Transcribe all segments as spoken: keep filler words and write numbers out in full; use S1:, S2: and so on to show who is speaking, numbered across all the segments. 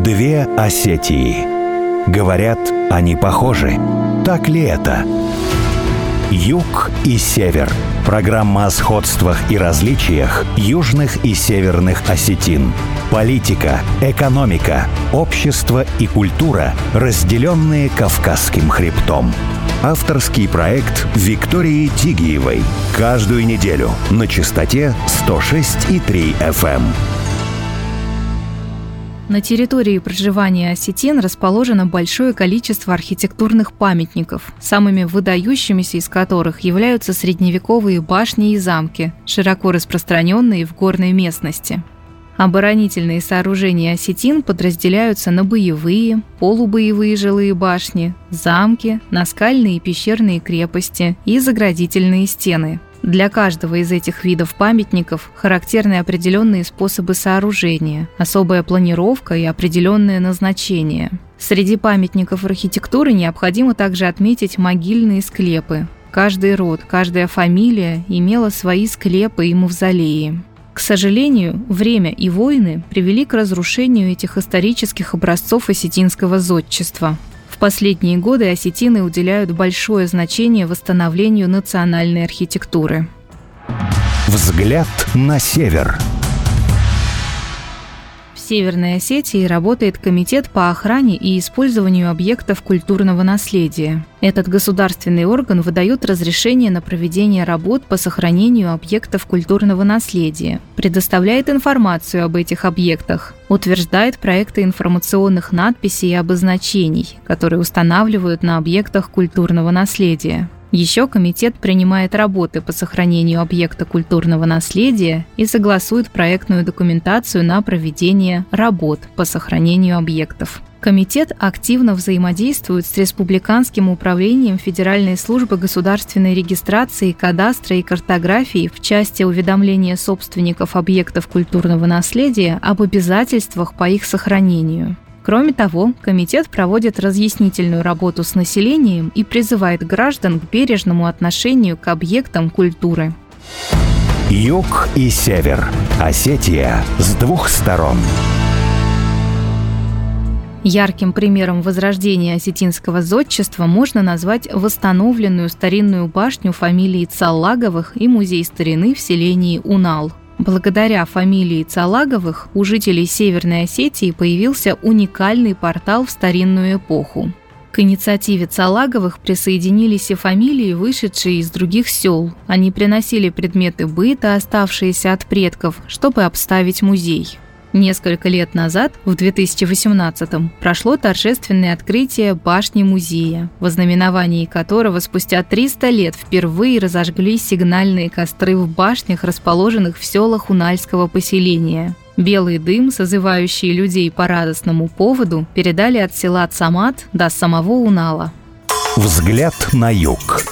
S1: Две Осетии. Говорят, они похожи. Так ли это? Юг и север. Программа о сходствах и различиях южных и северных осетин. Политика, экономика, общество и культура, разделенные Кавказским хребтом. Авторский проект Виктории Тигиевой. Каждую неделю на частоте сто шесть и три эф эм.
S2: На территории проживания осетин расположено большое количество архитектурных памятников, самыми выдающимися из которых являются средневековые башни и замки, широко распространенные в горной местности. Оборонительные сооружения осетин подразделяются на боевые, полубоевые жилые башни, замки, наскальные и пещерные крепости и заградительные стены. Для каждого из этих видов памятников характерны определенные способы сооружения, особая планировка и определенное назначение. Среди памятников архитектуры необходимо также отметить могильные склепы. Каждый род, каждая фамилия имела свои склепы и мавзолеи. К сожалению, время и войны привели к разрушению этих исторических образцов осетинского зодчества. В последние годы осетины уделяют большое значение восстановлению национальной архитектуры.
S1: Взгляд на север.
S2: В Северной Осетии работает Комитет по охране и использованию объектов культурного наследия. Этот государственный орган выдает разрешение на проведение работ по сохранению объектов культурного наследия, предоставляет информацию об этих объектах, утверждает проекты информационных надписей и обозначений, которые устанавливают на объектах культурного наследия. Еще комитет принимает работы по сохранению объекта культурного наследия и согласует проектную документацию на проведение работ по сохранению объектов. Комитет активно взаимодействует с Республиканским управлением Федеральной службы государственной регистрации, кадастра и картографии в части уведомления собственников объектов культурного наследия об обязательствах по их сохранению. Кроме того, комитет проводит разъяснительную работу с населением и призывает граждан к бережному отношению к объектам культуры.
S1: Юг и север. Осетия с двух сторон.
S2: Ярким примером возрождения осетинского зодчества можно назвать восстановленную старинную башню фамилии Цаллаговых и музей старины в селении Унал. Благодаря фамилии Цаллаговых у жителей Северной Осетии появился уникальный портал в старинную эпоху. К инициативе Цаллаговых присоединились и фамилии, вышедшие из других сел. Они приносили предметы быта, оставшиеся от предков, чтобы обставить музей. Несколько лет назад, в две тысячи восемнадцатом, прошло торжественное открытие башни музея, в ознаменовании которого спустя триста лет впервые разожгли сигнальные костры в башнях, расположенных в селах Унальского поселения. Белый дым, созывающий людей по радостному поводу, передали от села Цамат до самого Унала.
S1: Взгляд на юг.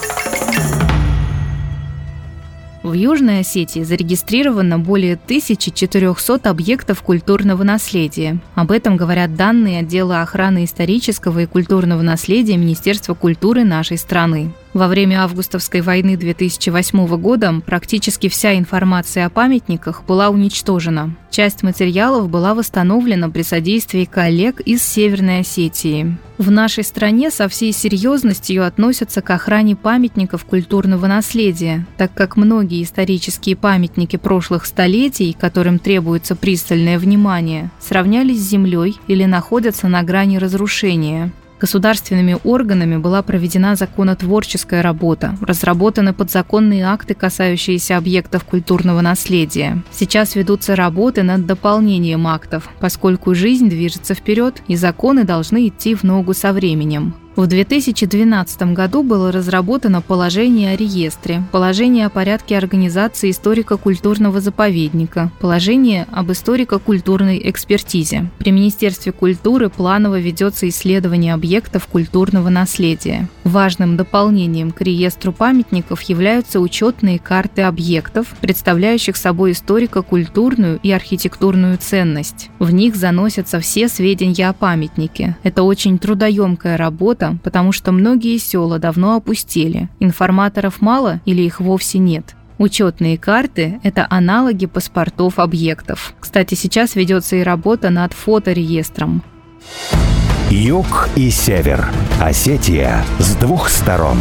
S2: В Южной Осетии зарегистрировано более тысячи четырехсот объектов культурного наследия. Об этом говорят данные отдела охраны исторического и культурного наследия Министерства культуры нашей страны. Во время августовской войны две тысячи восьмого года практически вся информация о памятниках была уничтожена. Часть материалов была восстановлена при содействии коллег из Северной Осетии. В нашей стране со всей серьезностью относятся к охране памятников культурного наследия, так как многие исторические памятники прошлых столетий, которым требуется пристальное внимание, сравнялись с землей или находятся на грани разрушения. Государственными органами была проведена законотворческая работа, разработаны подзаконные акты, касающиеся объектов культурного наследия. Сейчас ведутся работы над дополнением актов, поскольку жизнь движется вперед, и законы должны идти в ногу со временем. В две тысячи двенадцатом году было разработано положение о реестре, положение о порядке организации историко-культурного заповедника, положение об историко-культурной экспертизе. При Министерстве культуры планово ведется исследование объектов культурного наследия. Важным дополнением к реестру памятников являются учетные карты объектов, представляющих собой историко-культурную и архитектурную ценность. В них заносятся все сведения о памятнике. Это очень трудоемкая работа, потому что многие села давно опустели, информаторов мало или их вовсе нет. Учетные карты – это аналоги паспортов объектов. Кстати, сейчас ведется и работа над фотореестром.
S1: Юг и север. Осетия с двух сторон.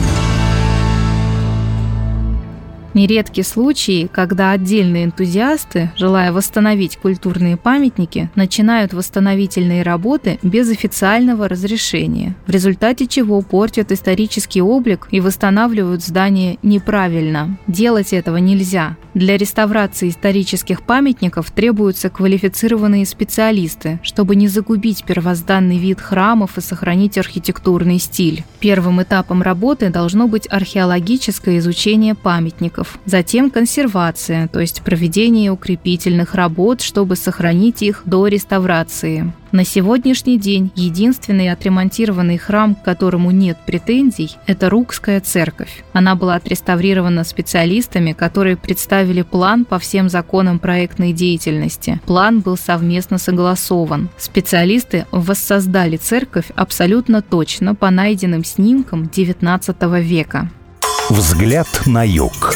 S2: Нередки случаи, когда отдельные энтузиасты, желая восстановить культурные памятники, начинают восстановительные работы без официального разрешения, в результате чего портят исторический облик и восстанавливают здание неправильно. Делать этого нельзя. Для реставрации исторических памятников требуются квалифицированные специалисты, чтобы не загубить первозданный вид храмов и сохранить архитектурный стиль. Первым этапом работы должно быть археологическое изучение памятников, затем консервация, то есть проведение укрепительных работ, чтобы сохранить их до реставрации. На сегодняшний день единственный отремонтированный храм, к которому нет претензий, это Рукская церковь. Она была отреставрирована специалистами, которые представили план по всем законам проектной деятельности. План был совместно согласован. Специалисты воссоздали церковь абсолютно точно по найденным снимкам девятнадцатого века.
S1: Взгляд на юг.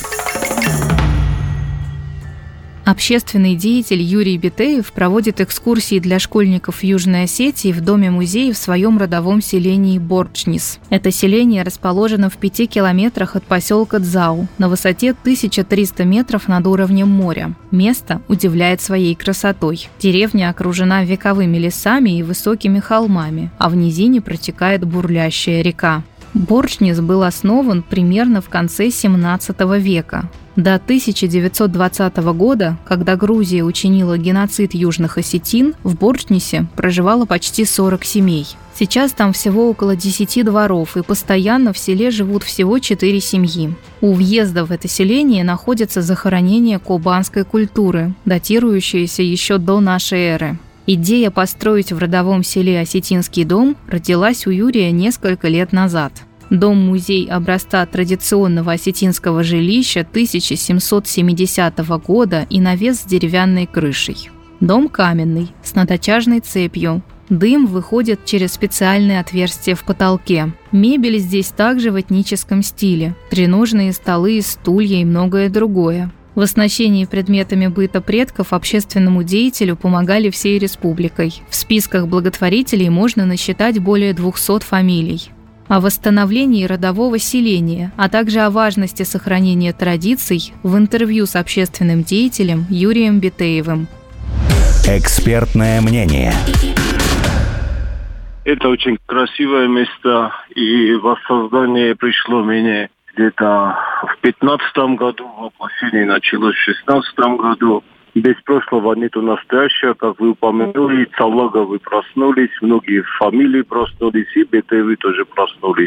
S2: Общественный деятель Юрий Битеев проводит экскурсии для школьников Южной Осетии в доме-музее в своем родовом селении Борчнис. Это селение расположено в пяти километрах от поселка Дзау, на высоте тысяча триста метров над уровнем моря. Место удивляет своей красотой. Деревня окружена вековыми лесами и высокими холмами, а в низине протекает бурлящая река. Борчнис был основан примерно в конце семнадцатого века. До тысяча девятьсот двадцатого года, когда Грузия учинила геноцид южных осетин, в Борчнисе проживало почти сорок семей. Сейчас там всего около десяти дворов, и постоянно в селе живут всего четыре семьи. У въезда в это селение находятся захоронения кубанской культуры, датирующиеся еще до нашей эры. Идея построить в родовом селе осетинский дом родилась у Юрия несколько лет назад. Дом-музей образца традиционного осетинского жилища тысяча семьсот семидесятого года и навес с деревянной крышей. Дом каменный, с надотяжной цепью. Дым выходит через специальные отверстия в потолке. Мебель здесь также в этническом стиле. Треножные столы, стулья и многое другое. В оснащении предметами быта предков общественному деятелю помогали всей республикой. В списках благотворителей можно насчитать более двухсот фамилий. О восстановлении родового селения, а также о важности сохранения традиций в интервью с общественным деятелем Юрием Битеевым.
S1: Экспертное мнение.
S3: Это очень красивое место, и воссоздание пришло мне где-то в пятнадцатом году, воплощение началось в шестнадцатом году. Без прошлого нету настоящего, как вы упомянули, Цавлаговы проснулись, многие фамилии проснулись, и Битеевы тоже проснулись.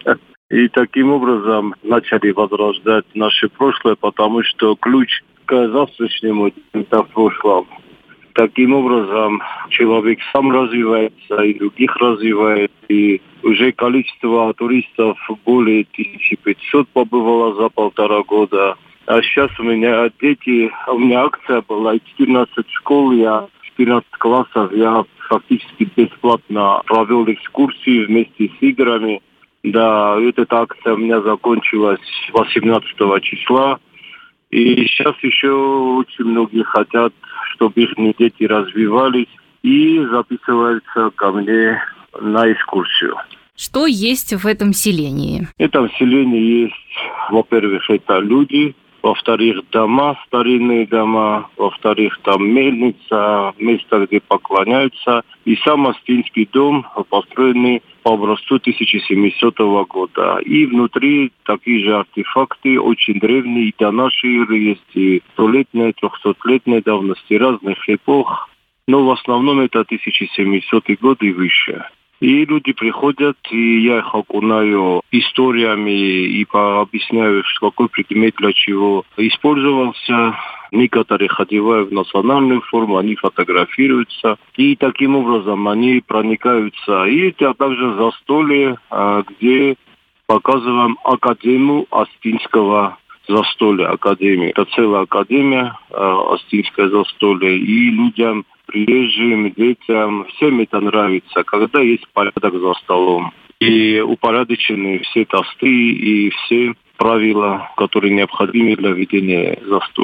S3: И таким образом начали возрождать наше прошлое, потому что ключ к завтрашнему это в прошлом. Таким образом, человек сам развивается, и других развивает, и уже количество туристов более тысячи пятисот побывало за полтора года. А сейчас у меня дети, у меня акция была, четырнадцать школ, я четырнадцать классов, я фактически бесплатно провел экскурсии вместе с играми. Да, эта акция у меня закончилась восемнадцатого числа. И сейчас еще очень многие хотят, чтобы их дети развивались и записываются ко мне на экскурсию.
S2: Что есть в этом селении?
S3: В этом селении есть, во-первых, это люди, во-вторых, дома, старинные дома, во-вторых, там мельница, место, где поклоняются, и сам Остинский дом, построенный по образцу тысяча семисотого года. И внутри такие же артефакты, очень древние, и до нашей эры есть и столетней, трехсотлетней давности разных эпох, но в основном это тысяча семисотый год и выше. И люди приходят, и я их окунаю историями и объясняю, какой предмет для чего использовался. Некоторых одеваю в национальную форму, они фотографируются. И таким образом они проникаются. И это также застолье, где показываем Академию Остинского застолья. Академия. Это целая академия, Остинское застолье. И людям, приезжим, детям, всем это нравится, когда есть порядок за столом. И упорядочены все тосты и все правила, которые необходимы для ведения застолья.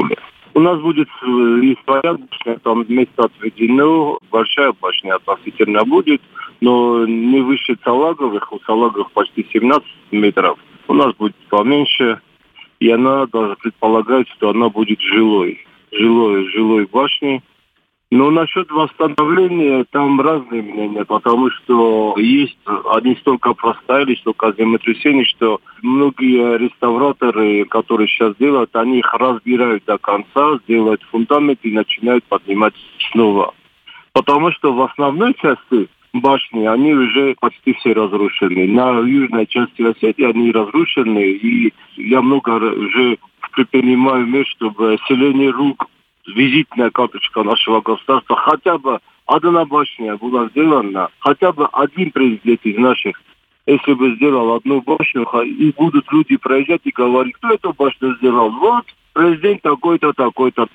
S3: У нас будет и своя башня, там место отведено, большая башня относительно будет, но не выше Салаговых, у Салаговых почти семнадцать метров. У нас будет поменьше, и она даже предполагает, что она будет жилой, жилой, жилой башней. Но насчет восстановления там разные мнения, потому что есть, они столько проставили, столько землетрясений, что многие реставраторы, которые сейчас делают, они их разбирают до конца, делают фундамент и начинают поднимать снова. Потому что в основной части башни, они уже почти все разрушены. На южной части Осетии они разрушены, и я много уже предпринимаю мер, чтобы селение Рук, визитная карточка нашего государства, хотя бы одна башня была сделана, хотя бы один президент из наших, если бы сделал одну башню, и будут люди проезжать и говорить, кто эту башню сделал? Вот, президент такой-то, такой-то.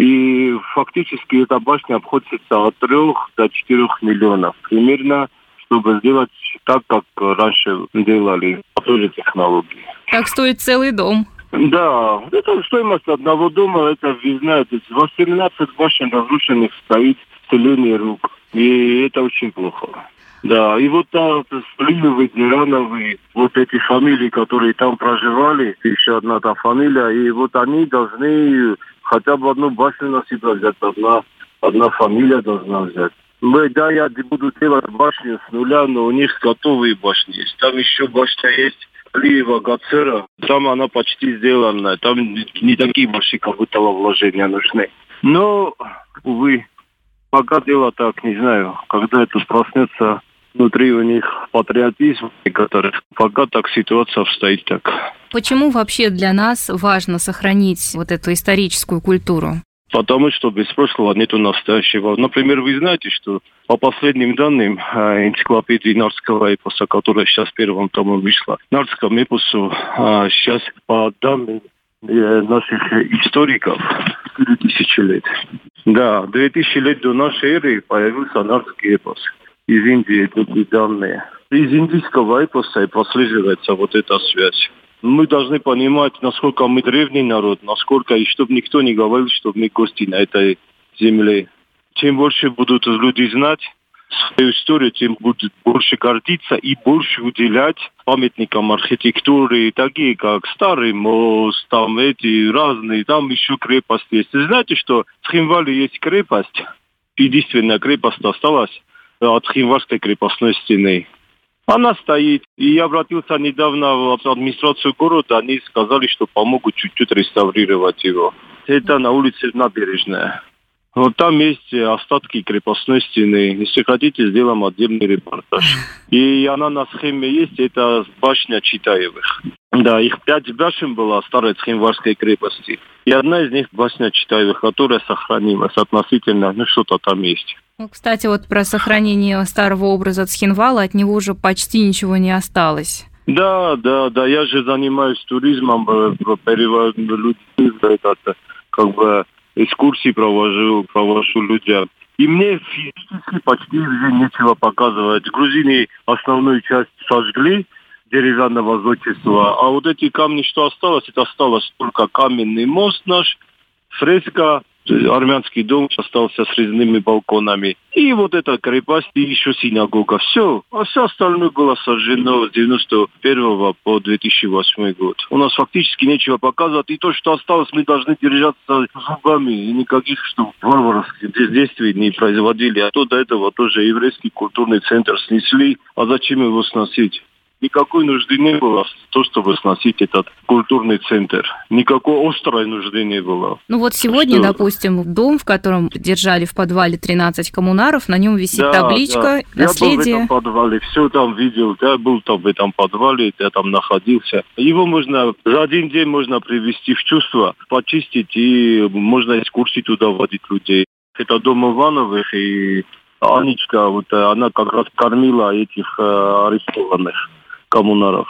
S3: И фактически эта башня обходится от трех до четырех миллионов примерно, чтобы сделать так, как раньше делали, по той же технологии.
S2: Так стоит целый дом.
S3: Да, это стоимость одного дома, это, вы знаете, восемнадцать башен разрушенных стоит в селении Рук. И это очень плохо. Да, и вот там Сплиновы, Дирановы, вот эти фамилии, которые там проживали, еще одна та фамилия, и вот они должны хотя бы одну башню на себя взять, одна, одна фамилия должна взять. Мы, да, я буду делать башню с нуля, но у них готовые башни есть. Там еще башня есть. Лиева Гацера, там она почти сделана, там не такие большие капиталы вложения нужны. Но, увы, пока дело так, не знаю, когда это проснется внутри у них патриотизм некоторых, пока так ситуация обстоит так.
S2: Почему вообще для нас важно сохранить вот эту историческую культуру?
S3: Потому что без прошлого нету настоящего. Например, вы знаете, что по последним данным э, энциклопедии Нардского эпоса, которая сейчас первым томом вышла, Нардскому эпосу э, сейчас по данным э, наших историков четыре тысячи лет. Да, две тысячи лет до нашей эры появился Нардский эпос. Из Индии идут данные. Из индийского эпоса и прослеживается вот эта связь. Мы должны понимать, насколько мы древний народ, насколько, и чтобы никто не говорил, что мы гости на этой земле. Чем больше будут люди знать свою историю, тем будут больше гордиться и больше уделять памятникам архитектуры, такие как Старый мост, там эти разные, там еще крепость есть. Вы знаете, что в Хинвале есть крепость, единственная крепость осталась от Хинвальской крепостной стены. Она стоит. И я обратился недавно в администрацию города. Они сказали, что помогут чуть-чуть реставрировать его. Это на улице Набережная. Вот там есть остатки крепостной стены. Если хотите, сделаем отдельный репортаж. И она на схеме есть. Это башня Читаевых. Да, их пять башен было старой Хинвальской крепости. И одна из них башня Читаевых, которая сохранилась относительно, ну что-то там есть.
S2: Ну, кстати, вот про сохранение старого образа Цхинвала, от него уже почти ничего не осталось.
S3: Да, да, да, я же занимаюсь туризмом, перевожу людей, это, как бы экскурсии провожу, провожу людям. И мне физически почти уже нечего показывать. Грузины основную часть сожгли деревянного зодчества, а вот эти камни, что осталось, это осталось только каменный мост наш, фреска, армянский дом остался с резными балконами. И вот эта крепость, и еще синагога. Все. А все остальное было сожжено с девяносто первого по две тысячи восьмой год. У нас фактически нечего показывать. И то, что осталось, мы должны держаться зубами. И никаких что варварских действий не производили. А то до этого тоже еврейский культурный центр снесли. А зачем его сносить? Никакой нужды не было в том, чтобы сносить этот культурный центр. Никакой острой нужды не было.
S2: Ну вот сегодня, что? допустим, дом, в котором держали в подвале тринадцать коммунаров, на нем висит да, табличка
S3: да.
S2: «Наследие».
S3: Я был в этом подвале, все там видел, я был там в этом подвале, я там находился. Его можно, за один день можно привести в чувство, почистить, и можно экскурсии туда водить людей. Это дом Ивановых, и Анечка, вот она как раз кормила этих э, арестованных коммунаров.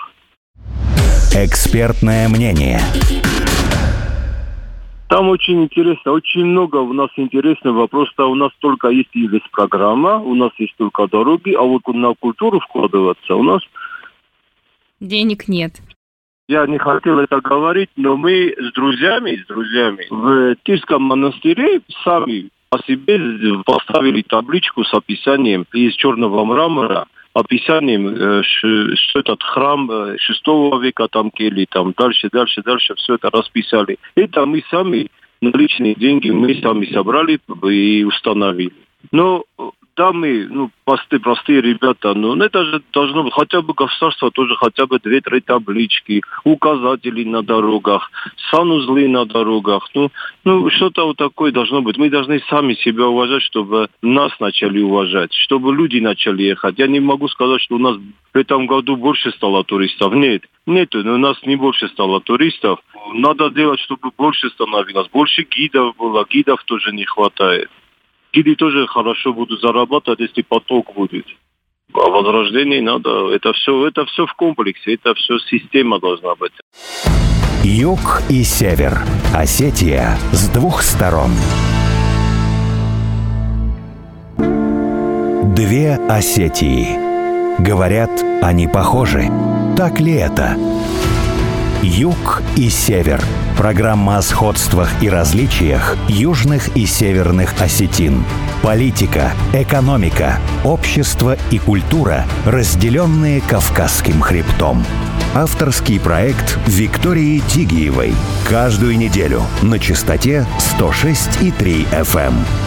S1: Экспертное мнение.
S3: Там очень интересно, очень много у нас интересного. Просто у нас только есть есть программа, у нас есть только дороги, а вот на культуру вкладываться у нас
S2: денег нет.
S3: Я не хотел это говорить, но мы с друзьями, с друзьями в Тирском монастыре сами по себе поставили табличку с описанием из черного мрамора, описанием, что этот храм шестого века там кели, там дальше, дальше, дальше, все это расписали. Это мы сами, наличные деньги, мы сами собрали и установили. Но да, мы, ну, простые, простые ребята, но это же должно быть, хотя бы государство тоже хотя бы две-три таблички, указатели на дорогах, санузлы на дорогах, ну, ну, что-то вот такое должно быть. Мы должны сами себя уважать, чтобы нас начали уважать, чтобы люди начали ехать. Я не могу сказать, что у нас в этом году больше стало туристов. Нет, нет, у нас не больше стало туристов. Надо делать, чтобы больше становилось, больше гидов было, гидов тоже не хватает. Гиды тоже хорошо будут зарабатывать, если поток будет. А возрождение надо, это все, это все в комплексе, это все система должна быть.
S1: Юг и север. Осетия с двух сторон. Две Осетии. Говорят, они похожи. Так ли это? Юг и север. Программа о сходствах и различиях южных и северных осетин. Политика, экономика, общество и культура, разделенные Кавказским хребтом. Авторский проект Виктории Тигиевой. Каждую неделю на частоте сто шесть и три эф эм.